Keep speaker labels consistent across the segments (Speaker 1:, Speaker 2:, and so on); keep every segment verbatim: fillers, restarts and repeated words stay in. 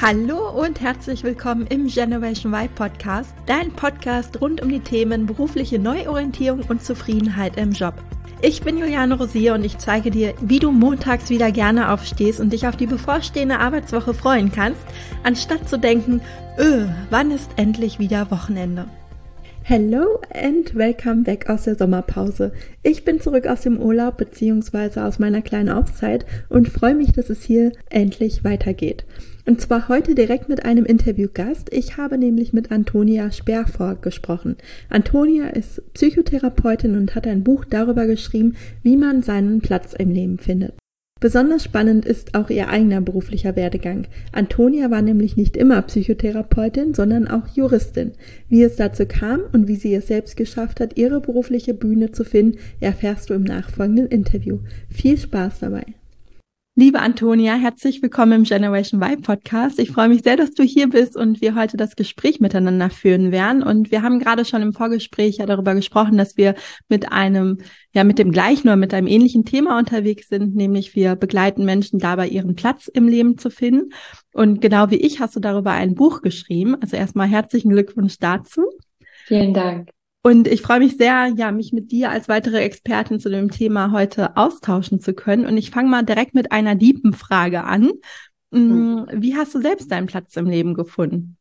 Speaker 1: Hallo und herzlich willkommen im Generation Y Podcast, dein Podcast rund um die Themen berufliche Neuorientierung und Zufriedenheit im Job. Ich bin Juliane Rosier und ich zeige dir, wie du montags wieder gerne aufstehst und dich auf die bevorstehende Arbeitswoche freuen kannst, anstatt zu denken, öh, wann ist endlich wieder Wochenende? Hello and welcome back aus der Sommerpause. Ich bin zurück aus dem Urlaub bzw. aus meiner kleinen Auszeit und freue mich, dass es hier endlich weitergeht. Und zwar heute direkt mit einem Interviewgast. Ich habe nämlich mit Antonia Sperfor gesprochen. Antonia ist Psychotherapeutin und hat ein Buch darüber geschrieben, wie man seinen Platz im Leben findet. Besonders spannend ist auch ihr eigener beruflicher Werdegang. Antonia war nämlich nicht immer Psychotherapeutin, sondern auch Juristin. Wie es dazu kam und wie sie es selbst geschafft hat, ihre berufliche Bühne zu finden, erfährst du im nachfolgenden Interview. Viel Spaß dabei! Liebe Antonia, herzlich willkommen im Generation Y Podcast. Ich freue mich sehr, dass du hier bist und wir heute das Gespräch miteinander führen werden. Und wir haben gerade schon im Vorgespräch ja darüber gesprochen, dass wir mit einem, ja, mit dem gleichen oder mit einem ähnlichen Thema unterwegs sind, nämlich wir begleiten Menschen dabei, ihren Platz im Leben zu finden. Und genau wie ich hast du darüber ein Buch geschrieben. Also erstmal herzlichen Glückwunsch dazu.
Speaker 2: Vielen Dank.
Speaker 1: Und ich freue mich sehr, ja, mich mit dir als weitere Expertin zu dem Thema heute austauschen zu können. Und ich fange mal direkt mit einer tiefen Frage an.
Speaker 2: Hm.
Speaker 1: Wie hast du selbst deinen Platz im Leben gefunden?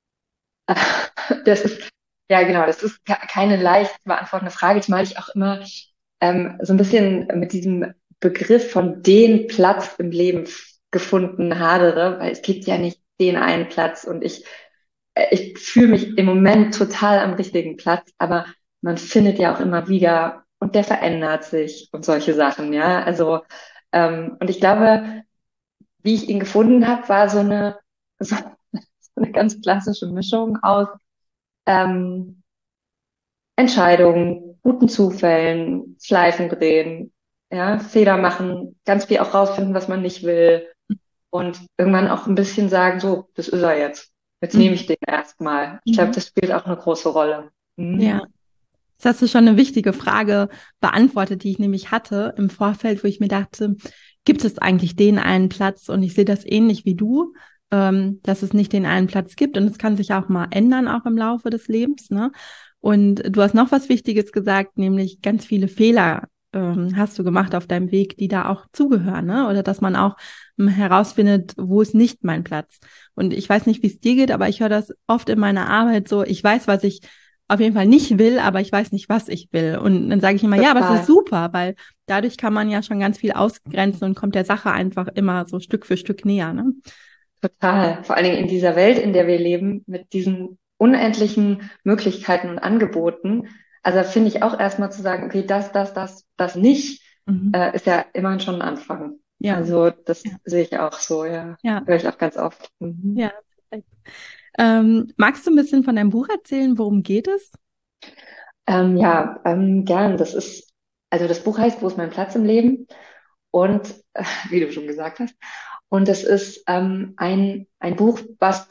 Speaker 2: Das ist, ja genau, das ist keine leicht zu beantwortende Frage, zumal ich auch immer ähm, so ein bisschen mit diesem Begriff von den Platz im Leben gefunden hadere, weil es gibt ja nicht den einen Platz und ich ich fühle mich im Moment total am richtigen Platz, aber man findet ja auch immer wieder und der verändert sich und solche Sachen, ja. Also, ähm, und ich glaube, wie ich ihn gefunden habe, war so eine, so eine ganz klassische Mischung aus ähm, Entscheidungen, guten Zufällen, Schleifen drehen, ja, Fehler machen, ganz viel auch rausfinden, was man nicht will und irgendwann auch ein bisschen sagen, so, das ist er jetzt. Jetzt nehme
Speaker 1: Mhm.
Speaker 2: ich den erstmal. Ich glaube,
Speaker 1: Mhm.
Speaker 2: das spielt auch eine große Rolle.
Speaker 1: Ja,
Speaker 2: Mhm.
Speaker 1: jetzt hast du schon eine wichtige Frage beantwortet, die ich nämlich hatte im Vorfeld, wo ich mir dachte, gibt es eigentlich den einen Platz? Und ich sehe das ähnlich wie du, ähm, dass es nicht den einen Platz gibt. Und es kann sich auch mal ändern, auch im Laufe des Lebens, ne? Und du hast noch was Wichtiges gesagt, nämlich ganz viele Fehler ähm, hast du gemacht auf deinem Weg, die da auch zugehören, ne? Oder dass man auch ähm, herausfindet, wo ist nicht mein Platz. Und ich weiß nicht, wie es dir geht, aber ich höre das oft in meiner Arbeit so, ich weiß, was ich auf jeden Fall nicht will, aber ich weiß nicht, was ich will. Und dann sage ich immer, ja, aber das ist
Speaker 2: Total,
Speaker 1: super, weil dadurch kann man ja schon ganz viel ausgrenzen und kommt der Sache einfach immer so Stück für Stück näher, ne?
Speaker 2: total. Vor allen Dingen in dieser Welt, in der wir leben, mit diesen unendlichen Möglichkeiten und Angeboten. Also finde ich auch erstmal zu sagen, okay, das, das, das, das nicht,
Speaker 1: Mhm.
Speaker 2: äh, ist ja immerhin schon ein Anfang.
Speaker 1: Ja,
Speaker 2: Also das
Speaker 1: ja,
Speaker 2: sehe ich auch so, ja.
Speaker 1: ja,
Speaker 2: Höre ich auch ganz oft. Mhm.
Speaker 1: ja. Perfekt. Ähm, magst du ein bisschen von deinem Buch erzählen? Worum geht es?
Speaker 2: Ähm, ja, ähm, gern. Das ist, also das Buch heißt, Wo ist mein Platz im Leben? Und äh, wie du schon gesagt hast, und es ist ähm, ein, ein Buch, was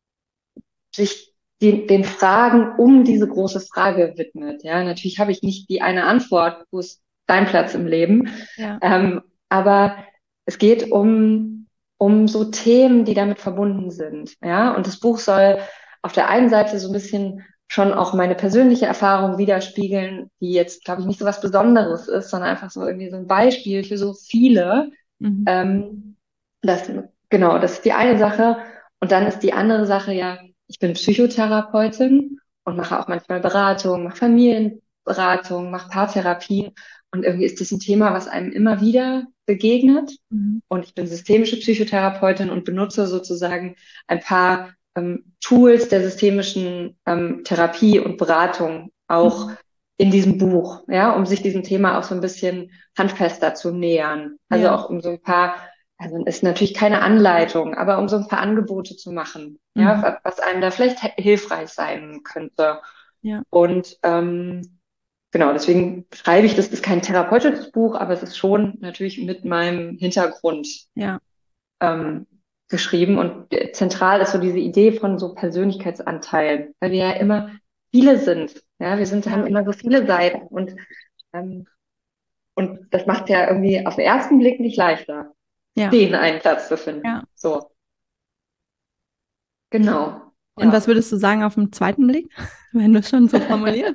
Speaker 2: sich den, den Fragen um diese große Frage widmet. Ja, natürlich habe ich nicht die eine Antwort, wo ist dein Platz im Leben,
Speaker 1: Ja.
Speaker 2: ähm, aber es geht um, um so Themen, die damit verbunden sind. Ja, und das Buch soll auf der einen Seite so ein bisschen schon auch meine persönliche Erfahrung widerspiegeln, die jetzt, glaube ich, nicht so was Besonderes ist, sondern einfach so irgendwie so ein Beispiel für so viele.
Speaker 1: Mhm.
Speaker 2: Ähm, das, genau, das ist die eine Sache. Und dann ist die andere Sache ja, ich bin Psychotherapeutin und mache auch manchmal Beratung, mache Familienberatung, mache Paartherapien. Und irgendwie ist das ein Thema, was einem immer wieder begegnet.
Speaker 1: Mhm.
Speaker 2: Und ich bin systemische Psychotherapeutin und benutze sozusagen ein paar ähm, Tools der systemischen ähm, Therapie und Beratung auch
Speaker 1: Mhm.
Speaker 2: in diesem Buch, ja, um sich diesem Thema auch so ein bisschen handfester zu nähern. Also
Speaker 1: Ja.
Speaker 2: auch um so ein paar, also ist natürlich keine Anleitung, aber um so ein paar Angebote zu machen, ja,
Speaker 1: Mhm.
Speaker 2: wa- was einem da vielleicht he- hilfreich sein könnte.
Speaker 1: Ja.
Speaker 2: Und ähm, genau, deswegen schreibe ich, das ist kein therapeutisches Buch, aber es ist schon natürlich mit meinem Hintergrund
Speaker 1: Ja.
Speaker 2: ähm, geschrieben. Und äh, zentral ist so diese Idee von so Persönlichkeitsanteilen, weil wir ja immer viele sind. Ja, wir sind, haben
Speaker 1: Ja.
Speaker 2: immer so viele Seiten und, ähm, und das macht ja irgendwie auf den ersten Blick nicht leichter,
Speaker 1: Ja.
Speaker 2: den einen Platz zu finden.
Speaker 1: Ja.
Speaker 2: So. Genau.
Speaker 1: Und was
Speaker 2: Ja.
Speaker 1: würdest du sagen auf den zweiten Blick, wenn du es schon so formulierst?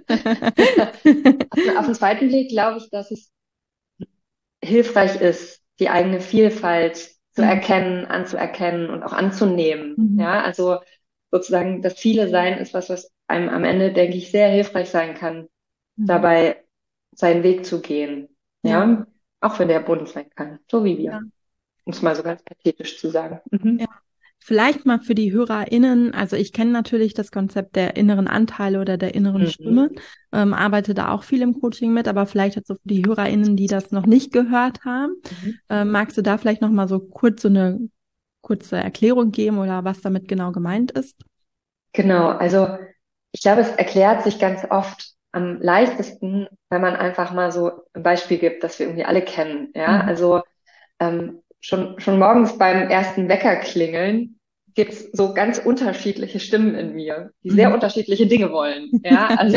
Speaker 2: Also auf den zweiten Blick glaube ich, dass es hilfreich ist, die eigene Vielfalt zu
Speaker 1: Mhm.
Speaker 2: erkennen, anzuerkennen und auch anzunehmen.
Speaker 1: Mhm.
Speaker 2: Ja, also sozusagen das Viele Sein ist was, was einem am Ende, denke ich, sehr hilfreich sein kann,
Speaker 1: Mhm.
Speaker 2: dabei seinen Weg zu gehen.
Speaker 1: Ja,
Speaker 2: Ja, auch wenn der bunt sein kann, so wie
Speaker 1: ja,
Speaker 2: wir, um es mal so ganz pathetisch zu sagen.
Speaker 1: ja.
Speaker 2: Mhm.
Speaker 1: Vielleicht mal für die HörerInnen, also ich kenne natürlich das Konzept der inneren Anteile oder der inneren Stimme,
Speaker 2: Mhm.
Speaker 1: ähm, arbeite da auch viel im Coaching mit, aber vielleicht jetzt so für die HörerInnen, die das noch nicht gehört haben,
Speaker 2: Mhm.
Speaker 1: ähm, magst du da vielleicht noch mal so kurz so eine kurze Erklärung geben oder was damit genau gemeint ist?
Speaker 2: Genau, also ich glaube, es erklärt sich ganz oft am leichtesten, wenn man einfach mal so ein Beispiel gibt, das wir irgendwie alle kennen. Ja,
Speaker 1: Mhm.
Speaker 2: also ähm, schon, schon morgens beim ersten Wecker klingeln gibt's so ganz unterschiedliche Stimmen in mir, die sehr
Speaker 1: Mhm.
Speaker 2: unterschiedliche Dinge wollen. Ja, also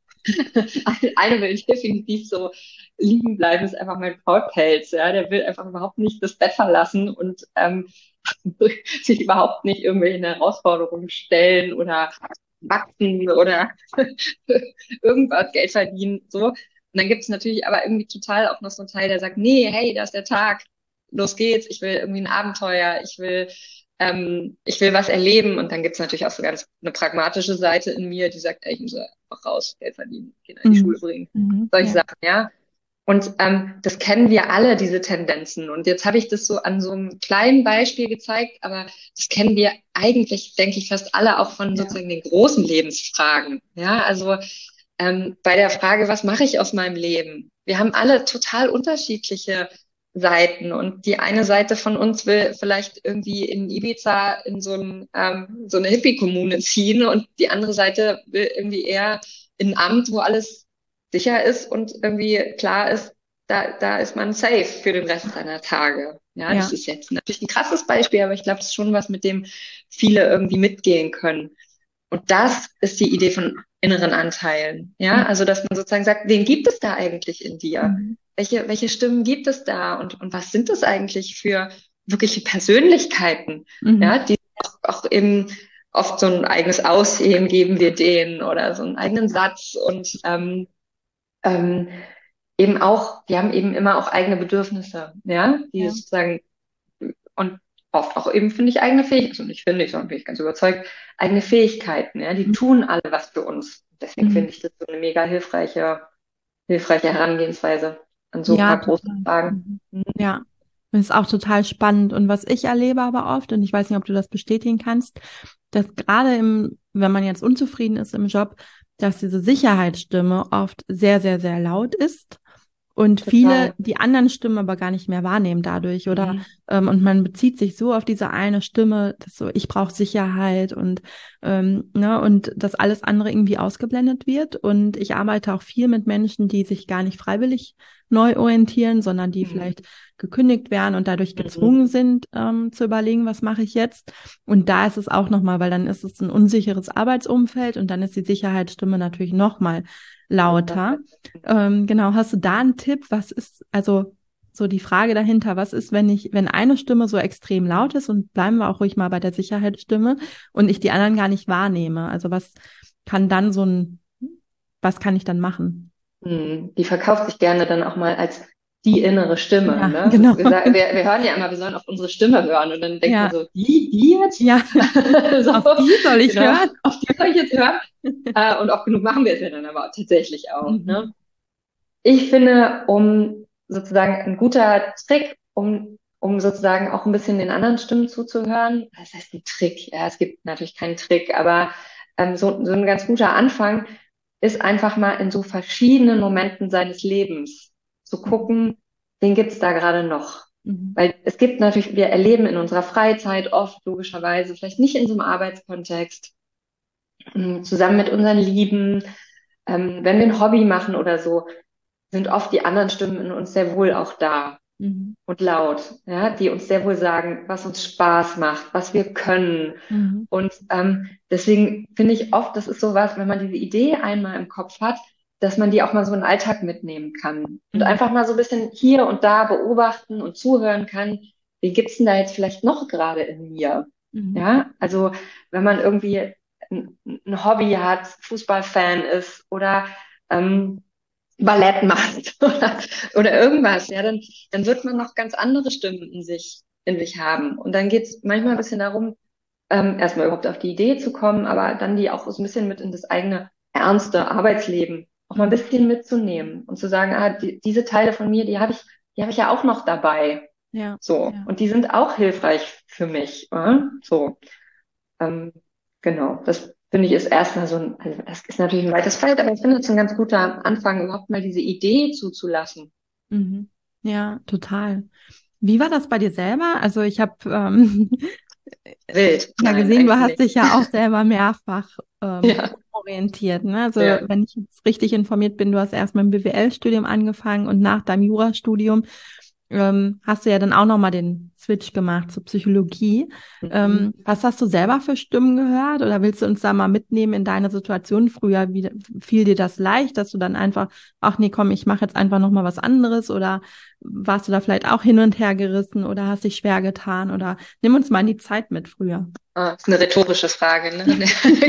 Speaker 2: eine will definitiv so liegen bleiben, ist einfach mein Faulpelz. Ja, der will einfach überhaupt nicht das Bett verlassen und ähm, sich überhaupt nicht irgendwelchen Herausforderungen stellen oder wachsen oder irgendwas Geld verdienen. So. Und dann gibt es natürlich aber irgendwie total auch noch so einen Teil, der sagt, nee, hey, da ist der Tag, los geht's, ich will irgendwie ein Abenteuer, ich will, ähm, ich will was erleben. Und dann gibt es natürlich auch so ganz eine pragmatische Seite in mir, die sagt, ey, ich muss einfach raus, Geld verdienen, Kinder in die
Speaker 1: Mhm.
Speaker 2: Schule bringen.
Speaker 1: Mhm.
Speaker 2: Solche
Speaker 1: Ja.
Speaker 2: Sachen, ja. Und ähm, das kennen wir alle, diese Tendenzen. Und jetzt habe ich das so an so einem kleinen Beispiel gezeigt, aber das kennen wir eigentlich, denke ich, fast alle auch von
Speaker 1: Ja.
Speaker 2: sozusagen den großen Lebensfragen. Ja, also ähm, bei der Frage, was mache ich aus meinem Leben? Wir haben alle total unterschiedliche Seiten und die eine Seite von uns will vielleicht irgendwie in Ibiza in so, ein, ähm, so eine Hippie-Kommune ziehen und die andere Seite will irgendwie eher in ein Amt, wo alles sicher ist und irgendwie klar ist, da, da ist man safe für den Rest seiner Tage. Ja, das
Speaker 1: Ja.
Speaker 2: ist jetzt natürlich ein krasses Beispiel, aber ich glaube, das ist schon was, mit dem viele irgendwie mitgehen können. Und das ist die Idee von inneren Anteilen. Ja, also dass man sozusagen sagt, wen gibt es da eigentlich in dir?
Speaker 1: Mhm.
Speaker 2: Welche, welche Stimmen gibt es da? Und, und was sind das eigentlich für wirkliche Persönlichkeiten?
Speaker 1: Mhm.
Speaker 2: Ja, die auch, auch eben oft so ein eigenes Aussehen geben wir denen oder so einen eigenen Satz und ähm, ähm, eben auch, die haben eben immer auch eigene Bedürfnisse, ja, die
Speaker 1: Ja.
Speaker 2: sozusagen und oft auch eben, finde ich, eigene Fähigkeiten, also nicht finde ich, sondern bin ich ganz überzeugt, eigene Fähigkeiten, ja, die
Speaker 1: Mhm.
Speaker 2: tun alle was für uns. Deswegen
Speaker 1: Mhm.
Speaker 2: finde ich das so eine mega hilfreiche, hilfreiche Herangehensweise an so ein
Speaker 1: Ja,
Speaker 2: paar große
Speaker 1: total.
Speaker 2: Fragen.
Speaker 1: Mhm. Ja, das ist auch total spannend. Und was ich erlebe aber oft, und ich weiß nicht, ob du das bestätigen kannst, dass gerade im, wenn man jetzt unzufrieden ist im Job, dass diese Sicherheitsstimme oft sehr, sehr, sehr laut ist und viele
Speaker 2: Total.
Speaker 1: die anderen Stimmen aber gar nicht mehr wahrnehmen dadurch, oder
Speaker 2: Mhm.
Speaker 1: ähm, und man bezieht sich so auf diese eine Stimme, dass so ich brauche Sicherheit und ähm, ne und dass alles andere irgendwie ausgeblendet wird. Und ich arbeite auch viel mit Menschen, die sich gar nicht freiwillig neu orientieren, sondern die
Speaker 2: Mhm.
Speaker 1: vielleicht gekündigt werden und dadurch
Speaker 2: Mhm.
Speaker 1: gezwungen sind, ähm, zu überlegen, was mache ich jetzt. Und da ist es auch nochmal, weil dann ist es ein unsicheres Arbeitsumfeld und dann ist die Sicherheitsstimme natürlich nochmal lauter. Ähm, genau, hast du da einen Tipp? Was ist, also so die Frage dahinter, was ist, wenn ich, wenn eine Stimme so extrem laut ist, und bleiben wir auch ruhig mal bei der Sicherheitsstimme, und ich die anderen gar nicht wahrnehme? Also was kann dann so ein, was kann ich dann machen?
Speaker 2: Mhm. Die verkauft sich gerne dann auch mal als die innere Stimme,
Speaker 1: Ja,
Speaker 2: ne?
Speaker 1: genau.
Speaker 2: Wir, sagen, wir, wir hören ja immer, wir sollen auf unsere Stimme hören und dann denkt man
Speaker 1: Ja,
Speaker 2: so, die, die jetzt?
Speaker 1: ja,
Speaker 2: So,
Speaker 1: auf die soll ich
Speaker 2: genau,
Speaker 1: hören.
Speaker 2: auf die soll ich jetzt hören? Äh, und oft genug machen wir es ja dann aber tatsächlich auch,
Speaker 1: Mhm.
Speaker 2: ne? Ich finde, um sozusagen ein guter Trick, um, um sozusagen auch ein bisschen den anderen Stimmen zuzuhören, das heißt ein Trick, ja, es gibt natürlich keinen Trick, aber ähm, so, so ein ganz guter Anfang ist einfach mal in so verschiedenen Momenten seines Lebens zu gucken, wen gibt's da gerade noch?
Speaker 1: Mhm.
Speaker 2: Weil es gibt natürlich, wir erleben in unserer Freizeit oft logischerweise, vielleicht nicht in so einem Arbeitskontext, mh, zusammen mit unseren Lieben, ähm, wenn wir ein Hobby machen oder so, sind oft die anderen Stimmen in uns sehr wohl auch da
Speaker 1: Mhm.
Speaker 2: und laut, ja, die uns sehr wohl sagen, was uns Spaß macht, was wir können.
Speaker 1: Mhm.
Speaker 2: Und ähm, deswegen finde ich oft, das ist sowas, wenn man diese Idee einmal im Kopf hat, dass man die auch mal so in den Alltag mitnehmen kann und
Speaker 1: Mhm.
Speaker 2: einfach mal so ein bisschen hier und da beobachten und zuhören kann. Wie gibt's denn da jetzt vielleicht noch gerade in mir?
Speaker 1: Mhm.
Speaker 2: Ja, also wenn man irgendwie ein, ein Hobby hat, Fußballfan ist oder ähm, Ballett macht oder, oder irgendwas, ja, dann, dann wird man noch ganz andere Stimmen in sich, in sich haben. Und dann geht es manchmal ein bisschen darum, ähm, erstmal überhaupt auf die Idee zu kommen, aber dann die auch so ein bisschen mit in das eigene ernste Arbeitsleben auch mal ein
Speaker 1: Mhm.
Speaker 2: bisschen mitzunehmen und zu sagen, ah, die, diese Teile von mir, die habe ich, die habe ich ja auch noch dabei.
Speaker 1: Ja,
Speaker 2: So.
Speaker 1: ja.
Speaker 2: Und die sind auch hilfreich für mich. Äh? So. Ähm, genau. Das finde ich ist erstmal so ein, also das ist natürlich ein weites Feld, aber ich finde es ein ganz guter Anfang, überhaupt mal diese Idee zuzulassen.
Speaker 1: Mhm. Ja, total. Wie war das bei dir selber? Also ich habe ähm,
Speaker 2: Wild.
Speaker 1: ja
Speaker 2: Nein,
Speaker 1: gesehen, du
Speaker 2: eigentlich
Speaker 1: hast
Speaker 2: nicht.
Speaker 1: dich ja auch selber mehrfach ähm,
Speaker 2: Ja,
Speaker 1: orientiert. Ne? Also
Speaker 2: ja.
Speaker 1: wenn ich jetzt richtig informiert bin, du hast erst mit dem B W L-Studium angefangen und nach deinem Jurastudium ähm, hast du ja dann auch nochmal den Switch gemacht zur Psychologie.
Speaker 2: Mhm.
Speaker 1: Ähm, was hast du selber für Stimmen gehört? Oder willst du uns da mal mitnehmen in deine Situation früher? Wie fiel dir das leicht, dass du dann einfach, ach nee, komm, ich mache jetzt einfach nochmal was anderes? Oder warst du da vielleicht auch hin und her gerissen oder hast dich schwer getan? Oder nimm uns mal in die Zeit mit früher.
Speaker 2: Ah, ist eine rhetorische Frage, ne?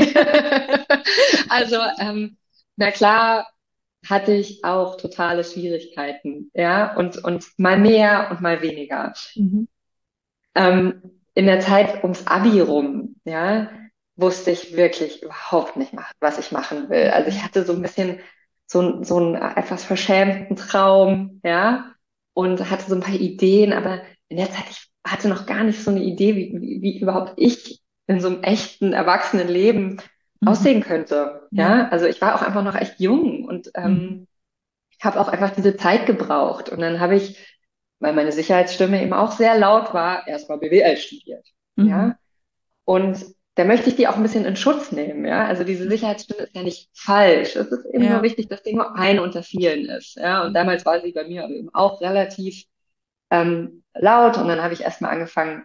Speaker 2: Also, ähm, na klar hatte ich auch totale Schwierigkeiten, ja, und, und mal mehr und mal weniger.
Speaker 1: Mhm.
Speaker 2: Ähm, in der Zeit ums Abi rum, ja, wusste ich wirklich überhaupt nicht, mach- was ich machen will. Also ich
Speaker 1: Mhm.
Speaker 2: hatte so ein bisschen so, ein- so einen etwas verschämten Traum, ja, und hatte so ein paar Ideen, aber in der Zeit, ich hatte noch gar nicht so eine Idee, wie, wie, wie überhaupt ich in so einem echten Erwachsenenleben
Speaker 1: Mhm.
Speaker 2: aussehen könnte,
Speaker 1: Ja.
Speaker 2: ja. Also ich war auch einfach noch echt jung und
Speaker 1: Mhm.
Speaker 2: ähm, ich habe auch einfach diese Zeit gebraucht. Und dann habe ich, weil meine Sicherheitsstimme eben auch sehr laut war, erstmal B W L studiert.
Speaker 1: Mhm.
Speaker 2: Ja. Und da möchte ich die auch ein bisschen in Schutz nehmen. Ja. Also diese Sicherheitsstimme ist ja nicht falsch. Es ist eben nur
Speaker 1: Ja.
Speaker 2: wichtig, dass die nur eine unter vielen ist. Ja. Und
Speaker 1: Mhm.
Speaker 2: damals war sie bei mir aber eben auch relativ ähm, laut. Und dann habe ich erstmal angefangen,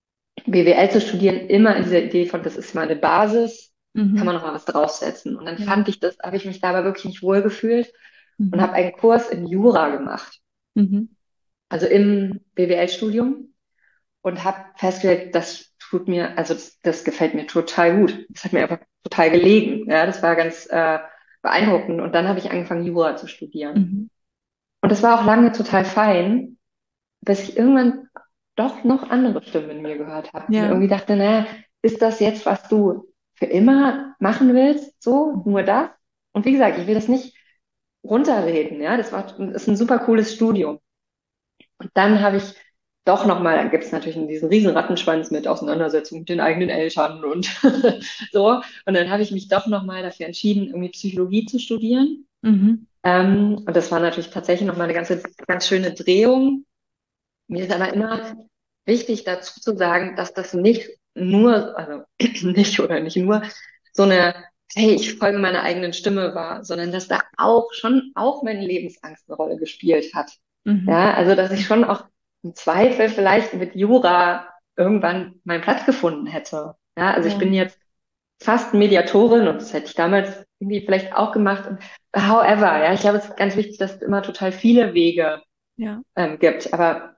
Speaker 2: B W L zu studieren, immer in dieser Idee von, das ist mal eine Basis, kann
Speaker 1: Mhm.
Speaker 2: man noch mal was draufsetzen. Und dann
Speaker 1: Ja.
Speaker 2: fand ich das, habe ich mich dabei wirklich nicht wohl gefühlt und
Speaker 1: Mhm.
Speaker 2: habe einen Kurs in Jura gemacht,
Speaker 1: Mhm.
Speaker 2: also im B W L-Studium und habe festgestellt, das tut mir, also das, das gefällt mir total gut. Das hat mir einfach total gelegen. Ja, das war ganz äh, beeindruckend. Und dann habe ich angefangen, Jura zu studieren.
Speaker 1: Mhm.
Speaker 2: Und das war auch lange total fein, bis ich irgendwann doch noch andere Stimmen in mir gehört habe und
Speaker 1: Ja.
Speaker 2: irgendwie dachte, naja, ist das jetzt, was du für immer machen willst? So, nur das? Und wie gesagt, ich will das nicht runterreden, ja, das war, das ist ein super cooles Studium. Und dann habe ich doch nochmal, dann gibt es natürlich diesen riesen Rattenschwanz mit Auseinandersetzung mit den eigenen Eltern und so. Und dann habe ich mich doch nochmal dafür entschieden, irgendwie Psychologie zu studieren.
Speaker 1: Mhm.
Speaker 2: Ähm, und das war natürlich tatsächlich nochmal eine ganze, ganz schöne Drehung. Mir ist aber immer wichtig dazu zu sagen, dass das nicht nur, also nicht oder nicht nur so eine, hey, ich folge meiner eigenen Stimme war, sondern dass da auch schon auch meine Lebensangst eine Rolle gespielt hat.
Speaker 1: Mhm.
Speaker 2: Ja, also dass ich schon auch im Zweifel vielleicht mit Jura irgendwann meinen Platz gefunden hätte. Ja, also ich
Speaker 1: Ja.
Speaker 2: bin jetzt fast Mediatorin und das hätte ich damals irgendwie vielleicht auch gemacht. Und however, ja, ich glaube, es ist ganz wichtig, dass es immer total viele Wege
Speaker 1: Ja.
Speaker 2: ähm, gibt. Aber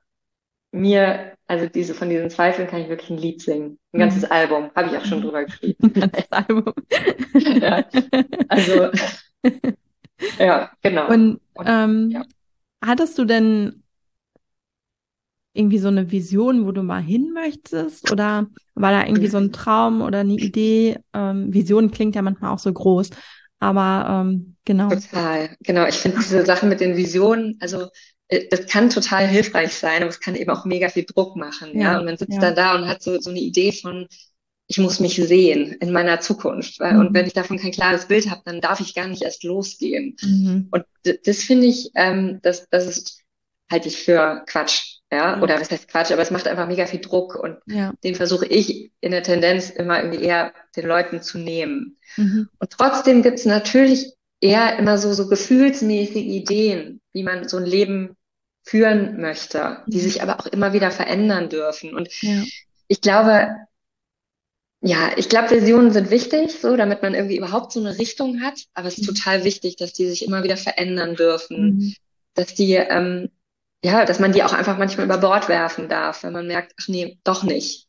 Speaker 2: mir, also diese von diesen Zweifeln kann ich wirklich ein Lied singen. Ein ganzes
Speaker 1: Mhm.
Speaker 2: Album, habe ich auch schon
Speaker 1: Mhm.
Speaker 2: drüber geschrieben.
Speaker 1: Das Album.
Speaker 2: Ja, also, ja, genau.
Speaker 1: Und
Speaker 2: Und ja.
Speaker 1: ähm, hattest du denn irgendwie so eine Vision, wo du mal hin möchtest? Oder war da irgendwie so ein Traum oder eine Idee? Ähm, Vision klingt ja manchmal auch so groß, aber ähm, genau.
Speaker 2: Total, genau. Ich finde diese Sache mit den Visionen, also äh, das kann total hilfreich sein, aber es kann eben auch mega viel Druck machen, ja.
Speaker 1: Ja,
Speaker 2: Und man sitzt
Speaker 1: ja.
Speaker 2: dann da und hat so, so eine Idee von, ich muss mich sehen in meiner Zukunft. Weil, und wenn
Speaker 1: Mhm.
Speaker 2: ich davon kein klares Bild habe, dann darf ich gar nicht erst losgehen.
Speaker 1: Mhm.
Speaker 2: Und d- das finde ich, ähm, das, das ist, halte ich für Quatsch, ja.
Speaker 1: Ja,
Speaker 2: Oder was heißt Quatsch, aber es macht einfach mega viel Druck und
Speaker 1: ja.
Speaker 2: den versuche ich in der Tendenz immer irgendwie eher den Leuten zu nehmen.
Speaker 1: Mhm.
Speaker 2: Und trotzdem gibt es natürlich eher immer so, so gefühlsmäßige Ideen, wie man so ein Leben führen möchte, die
Speaker 1: Mhm.
Speaker 2: sich aber auch immer wieder verändern dürfen. Und
Speaker 1: Ja.
Speaker 2: ich glaube, ja, ich glaube, Visionen sind wichtig, so, damit man irgendwie überhaupt so eine Richtung hat. Aber es ist
Speaker 1: Mhm.
Speaker 2: total wichtig, dass die sich immer wieder verändern dürfen,
Speaker 1: Mhm.
Speaker 2: dass die, ähm, ja, dass man die auch einfach manchmal über Bord werfen darf, wenn man merkt, ach nee, doch nicht.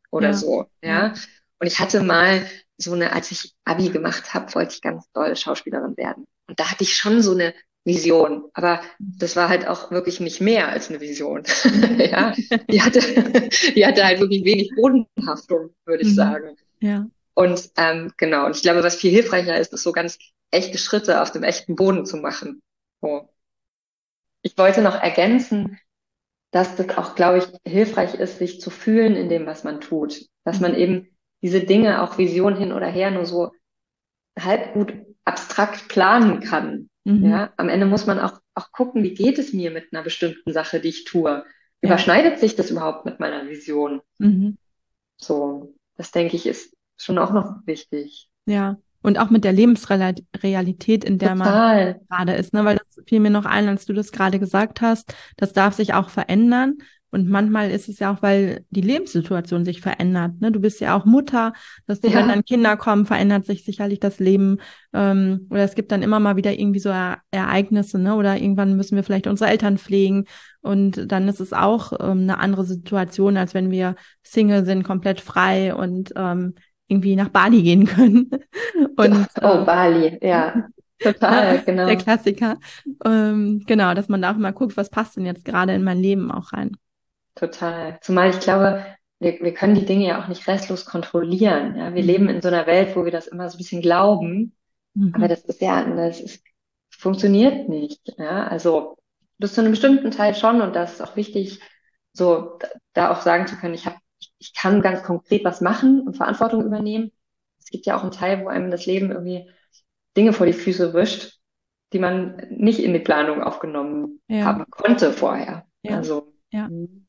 Speaker 2: oder
Speaker 1: Ja,
Speaker 2: so,
Speaker 1: ja.
Speaker 2: ja. Und ich hatte mal so eine, als ich Abi gemacht habe, wollte ich ganz doll Schauspielerin werden. Und da hatte ich schon so eine Vision, aber das war halt auch wirklich nicht mehr als eine Vision.
Speaker 1: Mhm.
Speaker 2: Ja, die hatte, die hatte halt wirklich wenig Bodenhaftung, würde ich
Speaker 1: Mhm.
Speaker 2: sagen.
Speaker 1: Ja.
Speaker 2: Und ähm, genau, und ich glaube, was viel hilfreicher ist, ist so ganz echte Schritte auf dem echten Boden zu machen. So. Ich wollte noch ergänzen, dass das auch, glaube ich, hilfreich ist, sich zu fühlen in dem, was man tut. Dass man
Speaker 1: Mhm.
Speaker 2: eben diese Dinge, auch Vision hin oder her, nur so halb gut abstrakt planen kann.
Speaker 1: Mhm.
Speaker 2: Ja, am Ende muss man auch, auch gucken, wie geht es mir mit einer bestimmten Sache, die ich tue?
Speaker 1: Ja.
Speaker 2: Überschneidet sich das überhaupt mit meiner Vision?
Speaker 1: Mhm.
Speaker 2: So, das denke ich, ist schon auch noch wichtig.
Speaker 1: Ja. Und auch mit der Lebensrealität, in der man
Speaker 2: Total.
Speaker 1: gerade ist, ne? Weil das fiel mir noch ein, als du das gerade gesagt hast, das darf sich auch verändern. Und manchmal ist es ja auch, weil die Lebenssituation sich verändert, ne? Du bist ja auch Mutter, dass du, wenn
Speaker 2: Ja,
Speaker 1: dann Kinder kommen, verändert sich sicherlich das Leben. Ähm, oder es gibt dann immer mal wieder irgendwie so E- Ereignisse, ne? Oder irgendwann müssen wir vielleicht unsere Eltern pflegen. Und dann ist es auch ähm, eine andere Situation, als wenn wir Single sind, komplett frei und ähm, irgendwie nach Bali gehen können. Und
Speaker 2: oh,
Speaker 1: ähm,
Speaker 2: Bali, ja,
Speaker 1: ne,
Speaker 2: total,
Speaker 1: der
Speaker 2: genau,
Speaker 1: Klassiker. Ähm, genau, dass man da auch mal guckt, was passt denn jetzt gerade in mein Leben auch rein.
Speaker 2: total. Zumal ich glaube, wir, wir können die Dinge ja auch nicht restlos kontrollieren. Ja? Wir leben
Speaker 1: Mhm.
Speaker 2: in so einer Welt, wo wir das immer so ein bisschen glauben, aber
Speaker 1: Mhm.
Speaker 2: das ist ja, das ist, funktioniert nicht. Ja? Also bis zu einem bestimmten Teil schon und das ist auch wichtig, so da da auch sagen zu können, ich habe, ich, ich kann ganz konkret was machen und Verantwortung übernehmen. Es gibt ja auch einen Teil, wo einem das Leben irgendwie Dinge vor die Füße wischt, die man nicht in die Planung aufgenommen
Speaker 1: Ja,
Speaker 2: haben konnte vorher.
Speaker 1: ja,
Speaker 2: Also,
Speaker 1: ja.
Speaker 2: mm,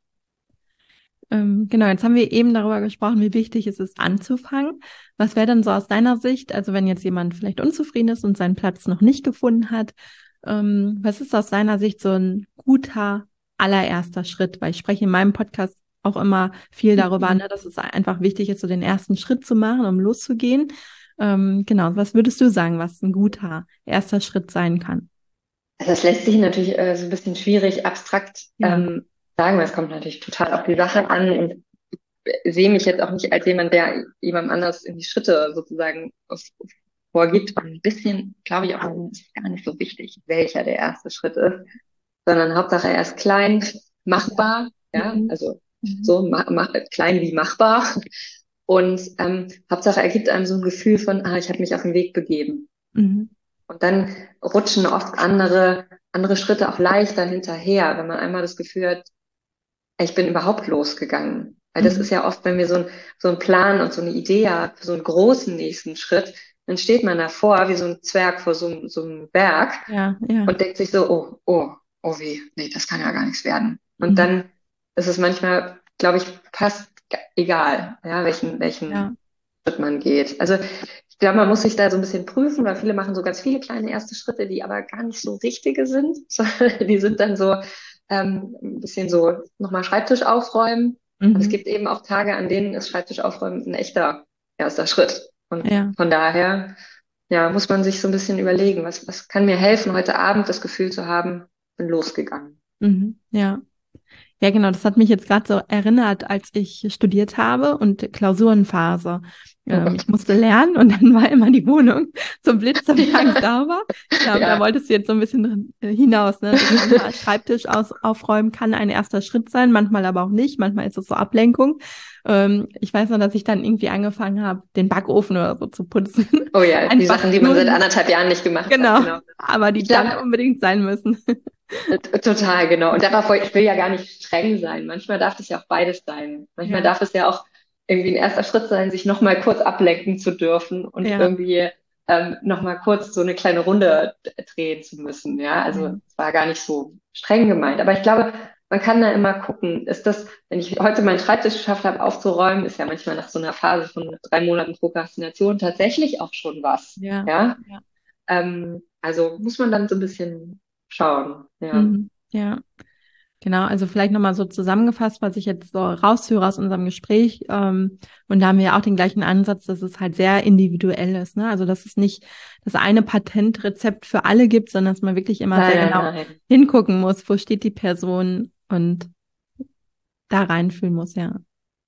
Speaker 1: Ähm, genau, jetzt haben wir eben darüber gesprochen, wie wichtig es ist, anzufangen. Was wäre denn so aus deiner Sicht, also wenn jetzt jemand vielleicht unzufrieden ist und seinen Platz noch nicht gefunden hat, ähm, was ist aus deiner Sicht so ein guter allererster Schritt? Weil ich spreche in meinem Podcast auch immer viel darüber, ne,
Speaker 2: mhm.
Speaker 1: dass es einfach wichtig ist, so den ersten Schritt zu machen, um loszugehen. Ähm, genau, was würdest du sagen, was ein guter erster Schritt sein kann?
Speaker 2: Also das lässt sich natürlich äh, so ein bisschen schwierig abstrakt
Speaker 1: Ja.
Speaker 2: ähm, sagen, weil es kommt natürlich total auf die Sache an und sehe mich jetzt auch nicht als jemand, der jemandem anders in die Schritte sozusagen aus- vorgibt. Und ein bisschen, glaube ich, auch, es ist gar nicht so wichtig, welcher der erste Schritt ist, sondern Hauptsache er ist klein,
Speaker 1: Ja.
Speaker 2: machbar, ja,
Speaker 1: Mhm.
Speaker 2: also
Speaker 1: Mhm.
Speaker 2: so ma ma klein wie machbar. Und ähm, Hauptsache er gibt einem so ein Gefühl von, ah, ich habe mich auf den Weg begeben.
Speaker 1: Mhm.
Speaker 2: Und dann rutschen oft andere, andere Schritte auch leichter hinterher, wenn man einmal das Gefühl hat, ich bin überhaupt losgegangen. Weil das
Speaker 1: Mhm.
Speaker 2: ist ja oft, wenn wir so ein, so einen Plan und so eine Idee haben, für so einen großen nächsten Schritt, dann steht man davor wie so ein Zwerg vor so, einem- so einem Berg
Speaker 1: Ja, ja.
Speaker 2: und denkt sich so, oh, oh, oh weh, nee, das kann ja gar nichts werden. Und
Speaker 1: Mhm.
Speaker 2: dann ist es manchmal, glaube ich, fast egal, ja, welchen,
Speaker 1: Ja.
Speaker 2: welchen Schritt man geht. Also ich glaube, man muss sich da so ein bisschen prüfen, weil viele machen so ganz viele kleine erste Schritte, die aber gar nicht so richtige sind. sondern Die sind dann so ähm, ein bisschen so nochmal Schreibtisch aufräumen. Aber es
Speaker 1: Mhm.
Speaker 2: gibt eben auch Tage, an denen ist Schreibtisch aufräumen ein echter erster Schritt. Und
Speaker 1: Ja.
Speaker 2: von daher, ja, muss man sich so ein bisschen überlegen, was, was kann mir helfen, heute Abend das Gefühl zu haben, bin losgegangen.
Speaker 1: Mhm. Ja. Ja, genau, das hat mich jetzt gerade so erinnert, als ich studiert habe und Klausurenphase.
Speaker 2: Oh
Speaker 1: Ähm,
Speaker 2: Gott.
Speaker 1: ich musste lernen und dann war immer die Wohnung so blitzeblank
Speaker 2: Ja,
Speaker 1: sauber. Ja, und da
Speaker 2: ja,
Speaker 1: wolltest du jetzt so ein bisschen äh, hinaus, ne? Dass manchmal Schreibtisch aus, aufräumen kann ein erster Schritt sein, manchmal aber auch nicht. Manchmal ist es so Ablenkung. Ähm, ich weiß noch, dass ich dann irgendwie angefangen habe, den Backofen oder so zu putzen.
Speaker 2: oh ja, die
Speaker 1: Einfach
Speaker 2: Sachen, die man
Speaker 1: nur,
Speaker 2: seit anderthalb Jahren nicht gemacht hat,
Speaker 1: genau,
Speaker 2: genau.
Speaker 1: aber
Speaker 2: Ich
Speaker 1: die
Speaker 2: glaube,
Speaker 1: dann unbedingt sein müssen.
Speaker 2: total, genau. Und darauf, ich will ja gar nicht streng sein. Manchmal darf das ja auch beides sein. Manchmal
Speaker 1: Ja,
Speaker 2: darf es ja auch irgendwie ein erster Schritt sein, sich nochmal kurz ablenken zu dürfen und
Speaker 1: ja,
Speaker 2: irgendwie ähm, nochmal kurz so eine kleine Runde drehen zu müssen. Ja, also
Speaker 1: ja.
Speaker 2: es war gar nicht so streng gemeint. Aber ich glaube, man kann da immer gucken, ist das, wenn ich heute meinen Schreibtisch geschafft habe aufzuräumen, ist ja manchmal nach so einer Phase von drei Monaten Prokrastination tatsächlich auch schon was.
Speaker 1: Ja,
Speaker 2: Ja,
Speaker 1: ja.
Speaker 2: ähm, also muss man dann so ein bisschen schauen. Ja.
Speaker 1: Mhm. Ja, genau. Also vielleicht nochmal so zusammengefasst, was ich jetzt so raushöre aus unserem Gespräch. Ähm, und da haben wir ja auch den gleichen Ansatz, dass es halt sehr individuell ist, ne? Also dass es nicht das eine Patentrezept für alle gibt, sondern dass man wirklich immer sehr
Speaker 2: Nein, nein,
Speaker 1: genau
Speaker 2: nein.
Speaker 1: hingucken muss, wo steht die Person und da reinfühlen muss, ja.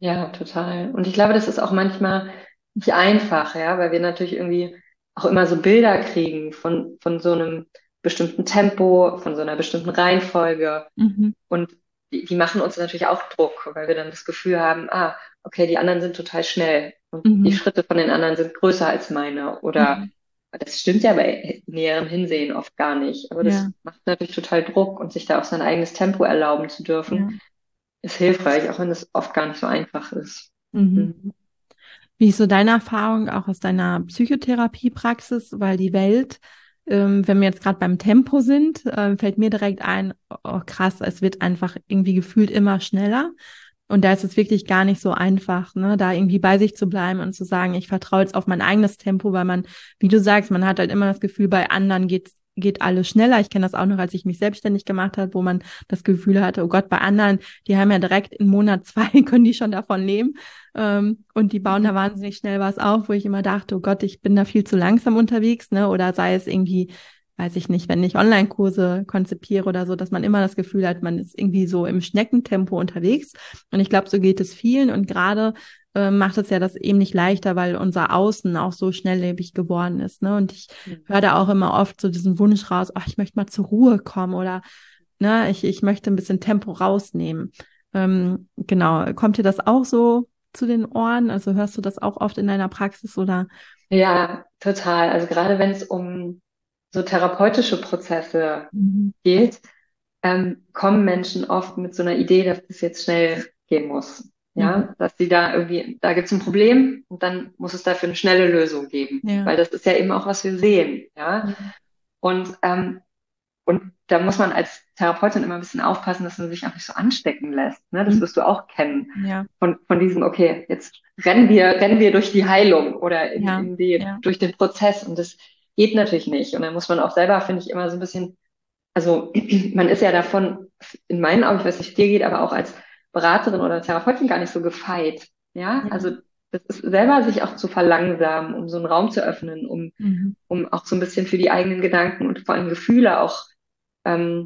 Speaker 2: Ja, total. Und ich glaube, das ist auch manchmal nicht einfach, ja, weil wir natürlich irgendwie auch immer so Bilder kriegen von, von so einem bestimmten Tempo, von so einer bestimmten Reihenfolge.
Speaker 1: Mhm.
Speaker 2: Und die, die machen uns natürlich auch Druck, weil wir dann das Gefühl haben, ah, okay, die anderen sind total schnell und die
Speaker 1: Mhm.
Speaker 2: Schritte von den anderen sind größer als meine. Oder
Speaker 1: Mhm.
Speaker 2: das stimmt ja bei näherem Hinsehen oft gar nicht. Aber
Speaker 1: Ja,
Speaker 2: das macht natürlich total Druck und sich da auch sein eigenes Tempo erlauben zu dürfen,
Speaker 1: ja.
Speaker 2: ist hilfreich, auch wenn es oft gar nicht so einfach ist.
Speaker 1: Mhm.
Speaker 2: Mhm.
Speaker 1: Wie ist so deine Erfahrung auch aus deiner Psychotherapiepraxis? Weil die Welt, ähm, wenn wir jetzt gerade beim Tempo sind, äh, fällt mir direkt ein, oh krass, es wird einfach irgendwie gefühlt immer schneller. Und da ist es wirklich gar nicht so einfach, ne, da irgendwie bei sich zu bleiben und zu sagen, ich vertraue jetzt auf mein eigenes Tempo, weil man, wie du sagst, man hat halt immer das Gefühl, bei anderen geht's, geht alles schneller. Ich kenne das auch noch, als ich mich selbstständig gemacht habe, wo man das Gefühl hatte, oh Gott, bei anderen, die haben ja direkt in Monat zwei, können die schon davon leben. Ähm, und die bauen da wahnsinnig schnell was auf, wo ich immer dachte, oh Gott, ich bin da viel zu langsam unterwegs, ne? Oder sei es irgendwie, weiß ich nicht, wenn ich Online-Kurse konzipiere oder so, dass man immer das Gefühl hat, man ist irgendwie so im Schneckentempo unterwegs. Und ich glaube, so geht es vielen. Und gerade äh, macht es ja das eben nicht leichter, weil unser Außen auch so schnelllebig geworden ist, ne? Und ich höre da auch immer oft so diesen Wunsch raus, ach, ich möchte mal zur Ruhe kommen oder ne, ich, ich möchte ein bisschen Tempo rausnehmen. Ähm, genau. Kommt dir das auch so zu den Ohren? Also hörst du das auch oft in deiner Praxis oder?
Speaker 2: Ja, total. Also gerade wenn es um so therapeutische Prozesse
Speaker 1: Mhm.
Speaker 2: geht, ähm, kommen Menschen oft mit so einer Idee, dass es jetzt schnell gehen muss.
Speaker 1: Mhm.
Speaker 2: Ja, dass sie da irgendwie, da gibt es ein Problem und dann muss es dafür eine schnelle Lösung geben.
Speaker 1: Ja.
Speaker 2: Weil das ist ja eben auch, was wir sehen. Ja,
Speaker 1: Ja.
Speaker 2: und, ähm, und da muss man als Therapeutin immer ein bisschen aufpassen, dass man sich auch nicht so anstecken lässt. Ne? Das
Speaker 1: Mhm.
Speaker 2: wirst du auch kennen.
Speaker 1: Ja.
Speaker 2: Von, von diesem, okay, jetzt rennen wir, rennen wir durch die Heilung oder in,
Speaker 1: Ja.
Speaker 2: in die,
Speaker 1: Ja.
Speaker 2: durch den Prozess. Und das geht natürlich nicht. Und dann muss man auch selber, finde ich, immer so ein bisschen, also man ist ja davon, in meinen Augen, ich weiß nicht, wie es dir geht, aber auch als Beraterin oder Therapeutin gar nicht so gefeit. Ja,
Speaker 1: Ja.
Speaker 2: also das ist selber sich auch zu verlangsamen, um so einen Raum zu öffnen, um,
Speaker 1: Mhm.
Speaker 2: um auch so ein bisschen für die eigenen Gedanken und vor allem Gefühle auch ähm,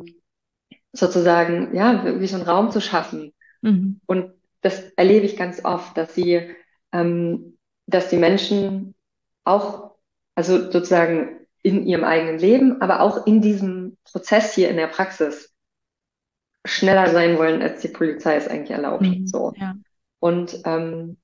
Speaker 2: sozusagen, ja, wie so einen Raum zu schaffen.
Speaker 1: Mhm.
Speaker 2: Und das erlebe ich ganz oft, dass sie, ähm, dass die Menschen auch, also sozusagen in ihrem eigenen Leben, aber auch in diesem Prozess hier in der Praxis schneller sein wollen, als die Polizei es eigentlich erlaubt.
Speaker 1: Mhm.
Speaker 2: So.
Speaker 1: Ja.
Speaker 2: Und ähm,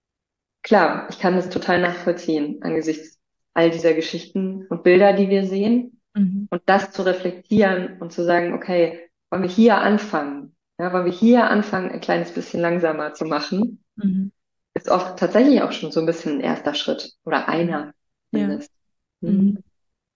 Speaker 2: klar, ich kann das total nachvollziehen angesichts all dieser Geschichten und Bilder, die wir sehen.
Speaker 1: Mhm.
Speaker 2: Und das zu reflektieren und zu sagen, okay, wollen wir hier anfangen? Ja, wollen wir hier anfangen, ein kleines bisschen langsamer zu machen?
Speaker 1: Mhm.
Speaker 2: Ist oft tatsächlich auch schon so ein bisschen ein erster Schritt oder
Speaker 1: Ja.
Speaker 2: einer
Speaker 1: Ja.
Speaker 2: zumindest.
Speaker 1: Mhm.
Speaker 2: Mhm.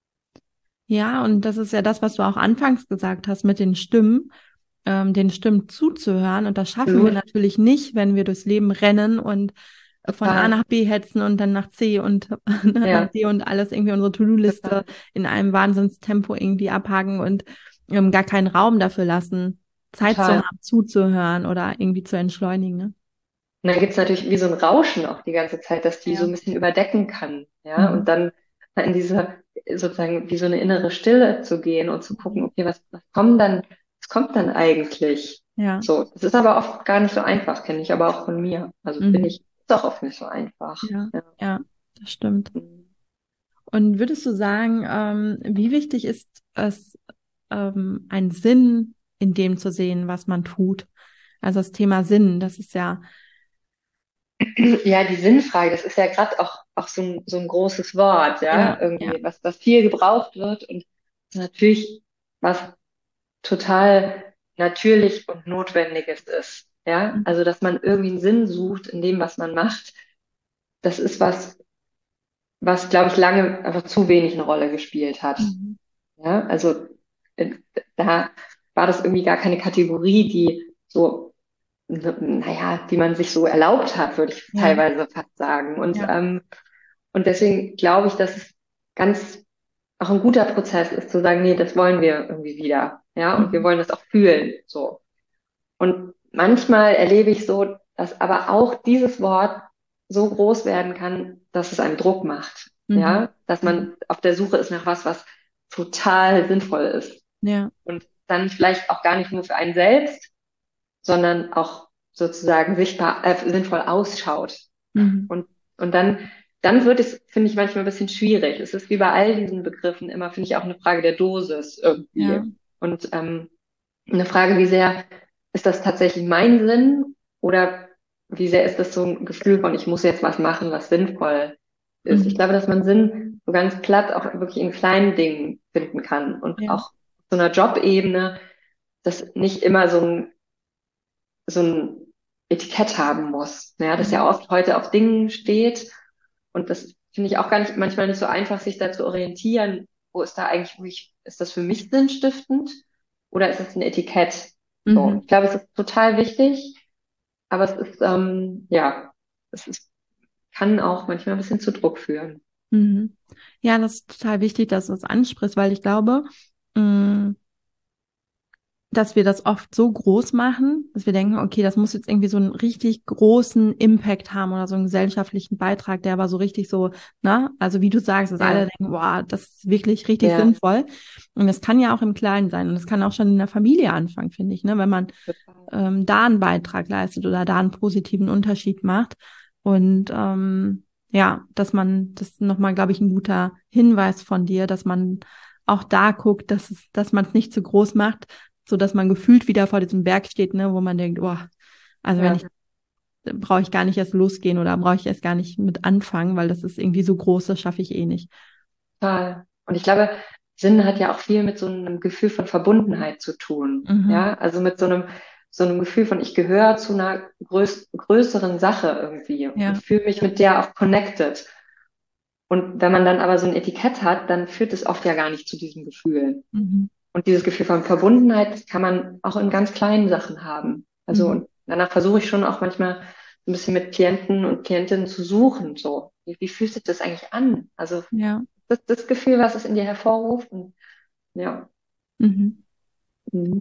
Speaker 1: Ja, und das ist ja das, was du auch anfangs gesagt hast mit den Stimmen, ähm, den Stimmen zuzuhören. Und das schaffen wir
Speaker 2: Absolut,
Speaker 1: natürlich nicht, wenn wir durchs Leben rennen und von A
Speaker 2: total.
Speaker 1: nach B hetzen und dann nach C und nach
Speaker 2: Ja,
Speaker 1: D und alles irgendwie unsere To-Do-Liste
Speaker 2: total.
Speaker 1: in einem Wahnsinnstempo irgendwie abhaken und ähm, gar keinen Raum dafür lassen, Zeit zu
Speaker 2: Total.
Speaker 1: haben, zuzuhören oder irgendwie zu entschleunigen. Ne?
Speaker 2: Und dann gibt's natürlich wie so ein Rauschen auch die ganze Zeit, dass die so
Speaker 1: Ja.
Speaker 2: ein bisschen überdecken kann. Ja, und
Speaker 1: Mhm.
Speaker 2: dann in diese sozusagen wie so eine innere Stille zu gehen und zu gucken,
Speaker 1: Mhm.
Speaker 2: okay, was, was kommt dann, was kommt dann eigentlich?
Speaker 1: Ja.
Speaker 2: So, das ist aber oft gar nicht so einfach, kenne ich aber auch von mir. Also finde
Speaker 1: Mhm.
Speaker 2: ich, ist auch oft nicht so einfach.
Speaker 1: Ja.
Speaker 2: Ja.
Speaker 1: Ja, das stimmt. Und würdest du sagen, ähm, wie wichtig ist es, ähm, einen Sinn in dem zu sehen, was man tut? Also das Thema Sinn, das ist ja,
Speaker 2: Ja, die Sinnfrage, das ist ja gerade auch, auch so ein, so ein großes Wort, ja,
Speaker 1: ja, ja,
Speaker 2: irgendwie, was, was viel gebraucht wird und natürlich was total natürlich und notwendiges ist, ja.
Speaker 1: mhm.
Speaker 2: Also, dass man irgendwie einen Sinn sucht in dem, was man macht, das ist was, was, glaube ich, lange einfach zu wenig eine Rolle gespielt hat,
Speaker 1: Mhm.
Speaker 2: ja. Also, äh, da war das irgendwie gar keine Kategorie, die so naja, die man sich so erlaubt hat, würde ich
Speaker 1: Ja,
Speaker 2: teilweise fast sagen. Und,
Speaker 1: ja,
Speaker 2: ähm, und deswegen glaube ich, dass es ganz auch ein guter Prozess ist, zu sagen, nee, das wollen wir irgendwie wieder. Ja, und wir
Speaker 1: mhm.
Speaker 2: wollen das auch fühlen. So. Und manchmal erlebe ich so, dass aber auch dieses Wort so groß werden kann, dass es einem Druck macht.
Speaker 1: Mhm.
Speaker 2: Ja, dass
Speaker 1: Mhm.
Speaker 2: man auf der Suche ist nach was, was total sinnvoll ist.
Speaker 1: Ja,
Speaker 2: Und dann vielleicht auch gar nicht nur für einen selbst, sondern auch sozusagen sichtbar, äh, sinnvoll ausschaut.
Speaker 1: Mhm.
Speaker 2: Und, und dann, dann wird es, finde ich, manchmal ein bisschen schwierig. Es ist wie bei all diesen Begriffen immer, finde ich, auch eine Frage der Dosis irgendwie.
Speaker 1: Ja.
Speaker 2: Und ähm, eine Frage, wie sehr ist das tatsächlich mein Sinn oder wie sehr ist das so ein Gefühl von, ich muss jetzt was machen, was sinnvoll ist.
Speaker 1: Mhm.
Speaker 2: Ich glaube, dass man Sinn so ganz platt auch wirklich in kleinen Dingen finden kann und
Speaker 1: Ja.
Speaker 2: auch auf so einer Jobebene, das nicht immer so ein, so ein Etikett haben muss. Ja, das ja oft heute auf Dingen steht und das finde ich auch gar nicht, manchmal nicht so einfach, sich da zu orientieren. Wo ist da eigentlich, wo ich, ist das für mich sinnstiftend oder ist es ein Etikett? So,
Speaker 1: Mhm.
Speaker 2: ich glaube, es ist total wichtig, aber es ist, ähm, ja, es ist, kann auch manchmal ein bisschen zu Druck führen.
Speaker 1: Mhm. Ja, das ist total wichtig, dass du es ansprichst, weil ich glaube, mh, dass wir das oft so groß machen, dass wir denken, okay, das muss jetzt irgendwie so einen richtig großen Impact haben oder so einen gesellschaftlichen Beitrag, der aber so richtig so, ne, also wie du sagst, dass alle
Speaker 2: Ja,
Speaker 1: denken, wow, das ist wirklich richtig
Speaker 2: ja,
Speaker 1: sinnvoll. Und das kann ja auch im Kleinen sein und das kann auch schon in der Familie anfangen, finde ich, ne, wenn man
Speaker 2: total.
Speaker 1: ähm, da einen Beitrag leistet oder da einen positiven Unterschied macht. Und ähm, ja, dass man, das ist nochmal, glaube ich, ein guter Hinweis von dir, dass man auch da guckt, dass es, dass man es nicht zu groß macht, so dass man gefühlt wieder vor diesem Berg steht, ne, wo man denkt, oh, also wenn
Speaker 2: Ja,
Speaker 1: ich, brauche ich gar nicht erst losgehen oder brauche ich erst gar nicht mit anfangen, weil das ist irgendwie so groß, das schaffe ich eh nicht.
Speaker 2: total. Und ich glaube, Sinn hat ja auch viel mit so einem Gefühl von Verbundenheit zu tun.
Speaker 1: Mhm.
Speaker 2: Ja, also mit so einem, so einem Gefühl von, ich gehöre zu einer größ größeren Sache irgendwie und
Speaker 1: Ja.
Speaker 2: fühle mich mit der auch connected. Und wenn man dann aber so ein Etikett hat, dann führt es oft ja gar nicht zu diesem Gefühl.
Speaker 1: Mhm.
Speaker 2: Und dieses Gefühl von Verbundenheit, das kann man auch in ganz kleinen Sachen haben. Also,
Speaker 1: Mhm.
Speaker 2: und danach versuche ich schon auch manchmal so ein bisschen mit Klienten und Klientinnen zu suchen, so. Wie, wie fühlt sich das eigentlich an? Also,
Speaker 1: Ja.
Speaker 2: das, das Gefühl, was es in dir hervorruft. Und, ja.
Speaker 1: Mhm.
Speaker 2: Mhm.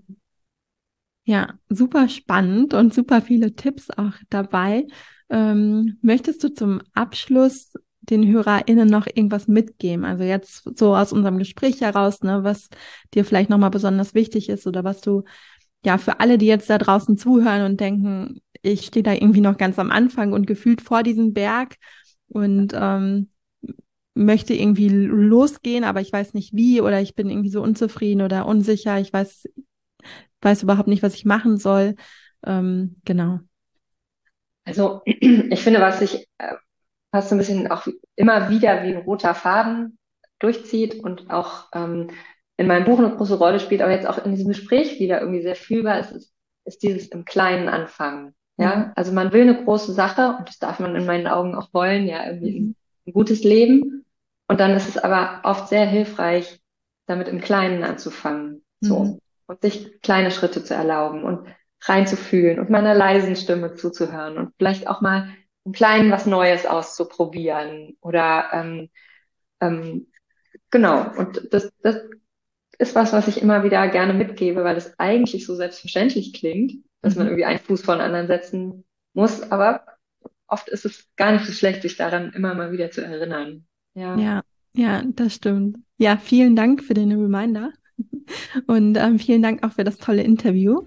Speaker 1: Ja, super spannend und super viele Tipps auch dabei. Ähm, möchtest du zum Abschluss den HörerInnen noch irgendwas mitgeben? Also jetzt so aus unserem Gespräch heraus, ne, was dir vielleicht nochmal besonders wichtig ist oder was du, ja, für alle, die jetzt da draußen zuhören und denken, ich stehe da irgendwie noch ganz am Anfang und gefühlt vor diesem Berg und ähm, möchte irgendwie losgehen, aber ich weiß nicht wie oder ich bin irgendwie so unzufrieden oder unsicher, ich weiß weiß überhaupt nicht, was ich machen soll. Ähm, genau.
Speaker 2: Also, ich finde, was sich äh, fast so ein bisschen auch immer wieder wie ein roter Faden durchzieht und auch ähm, in meinem Buch eine große Rolle spielt, aber jetzt auch in diesem Gespräch wieder irgendwie sehr fühlbar ist, ist, ist dieses im Kleinen anfangen.
Speaker 1: Ja.
Speaker 2: Ja, also man will eine große Sache und das darf man in meinen Augen auch wollen, ja, irgendwie
Speaker 1: Mhm.
Speaker 2: ein, ein gutes Leben. Und dann ist es aber oft sehr hilfreich, damit im Kleinen anzufangen,
Speaker 1: Mhm.
Speaker 2: so und sich kleine Schritte zu erlauben und reinzufühlen und meiner leisen Stimme zuzuhören und vielleicht auch mal im Kleinen was Neues auszuprobieren oder ähm, ähm, genau. Und das, das ist was, was ich immer wieder gerne mitgebe, weil es eigentlich so selbstverständlich klingt, dass man
Speaker 1: Mhm.
Speaker 2: irgendwie einen Fuß vor den anderen setzen muss, aber oft ist es gar nicht so schlecht, sich daran immer mal wieder zu erinnern. Ja,
Speaker 1: Ja, ja, das stimmt. Ja, vielen Dank für den Reminder und ähm, vielen Dank auch für das tolle Interview.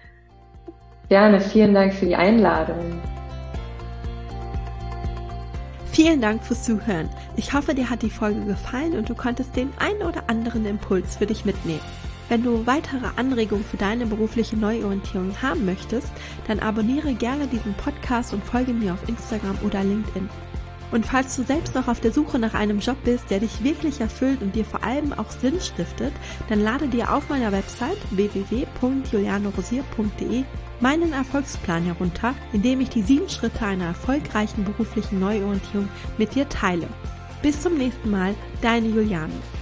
Speaker 2: gerne. Vielen Dank für die Einladung.
Speaker 1: Vielen Dank fürs Zuhören. Ich hoffe, dir hat die Folge gefallen und du konntest den einen oder anderen Impuls für dich mitnehmen. Wenn du weitere Anregungen für deine berufliche Neuorientierung haben möchtest, dann abonniere gerne diesen Podcast und folge mir auf Instagram oder LinkedIn. Und falls du selbst noch auf der Suche nach einem Job bist, der dich wirklich erfüllt und dir vor allem auch Sinn stiftet, dann lade dir auf meiner Website w w w punkt juliane rosier punkt de meinen Erfolgsplan herunter, in dem ich die sieben Schritte einer erfolgreichen beruflichen Neuorientierung mit dir teile. Bis zum nächsten Mal, deine Juliane.